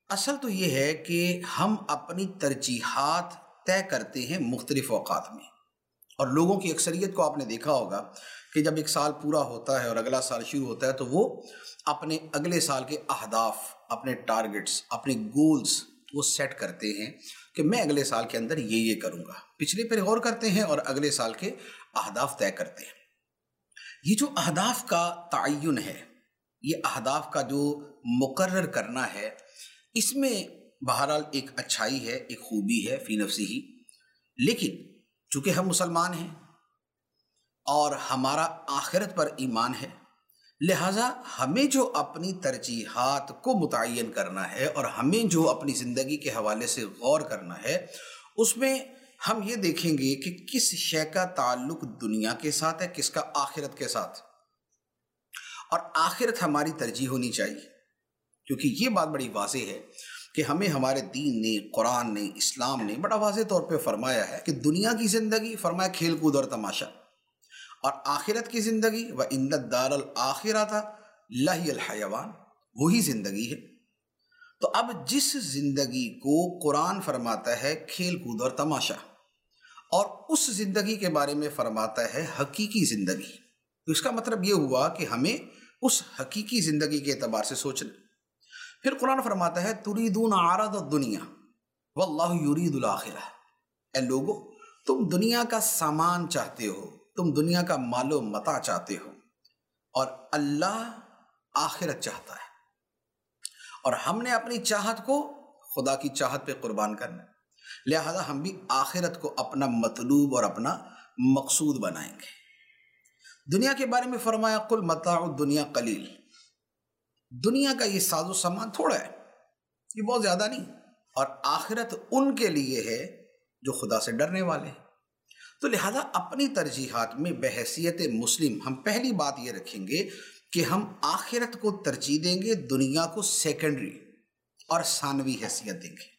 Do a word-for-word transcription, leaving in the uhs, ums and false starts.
اصل تو یہ ہے کہ ہم اپنی ترجیحات طے کرتے ہیں مختلف اوقات میں، اور لوگوں کی اکثریت کو آپ نے دیکھا ہوگا کہ جب ایک سال پورا ہوتا ہے اور اگلا سال شروع ہوتا ہے تو وہ اپنے اگلے سال کے اہداف، اپنے ٹارگٹس، اپنے گولز وہ سیٹ کرتے ہیں کہ میں اگلے سال کے اندر یہ یہ کروں گا، پچھلے پر غور کرتے ہیں اور اگلے سال کے اہداف طے کرتے ہیں۔ یہ جو اہداف کا تعین ہے، یہ اہداف کا جو مقرر کرنا ہے، اس میں بہرحال ایک اچھائی ہے، ایک خوبی ہے فی نفسی ہی، لیکن چونکہ ہم مسلمان ہیں اور ہمارا آخرت پر ایمان ہے، لہٰذا ہمیں جو اپنی ترجیحات کو متعین کرنا ہے اور ہمیں جو اپنی زندگی کے حوالے سے غور کرنا ہے، اس میں ہم یہ دیکھیں گے کہ کس شے کا تعلق دنیا کے ساتھ ہے، کس کا آخرت کے ساتھ، اور آخرت ہماری ترجیح ہونی چاہیے، کیونکہ یہ بات بڑی واضح ہے کہ ہمیں ہمارے دین نے، قرآن نے، اسلام نے بڑا واضح طور پہ فرمایا ہے کہ دنیا کی زندگی فرمایا کھیل کود اور تماشا، اور آخرت کی زندگی وَإِنَّ الدَّارَ الْآخِرَةَ لَهِيَ الْحَيَوَانُ، وہی زندگی ہے۔ تو اب جس زندگی کو قرآن فرماتا ہے کھیل کود اور تماشا، اور اس زندگی کے بارے میں فرماتا ہے حقیقی زندگی، تو اس کا مطلب یہ ہوا کہ ہمیں اس حقیقی زندگی کے اعتبار سے سوچنا۔ پھر قرآن فرماتا ہے تُرِيدُونَ عَرَضَ الدُّنْيَا وَاللَّهُ يُرِيدُ الْآخِرَةَ، اے لوگو تم دنیا کا سامان چاہتے ہو، تم دنیا کا مال و متاع چاہتے ہو، اور اللہ آخرت چاہتا ہے، اور ہم نے اپنی چاہت کو خدا کی چاہت پہ قربان کرنا ہے، لہذا ہم بھی آخرت کو اپنا مطلوب اور اپنا مقصود بنائیں گے۔ دنیا کے بارے میں فرمایا قُلْ مَتَاعُ الدُّنْيَا قَلِيلٌ، دنیا کا یہ ساز و سامان تھوڑا ہے، یہ بہت زیادہ نہیں، اور آخرت ان کے لیے ہے جو خدا سے ڈرنے والے ہیں۔ تو لہذا اپنی ترجیحات میں بحیثیت مسلم ہم پہلی بات یہ رکھیں گے کہ ہم آخرت کو ترجیح دیں گے، دنیا کو سیکنڈری اور ثانوی حیثیت دیں گے۔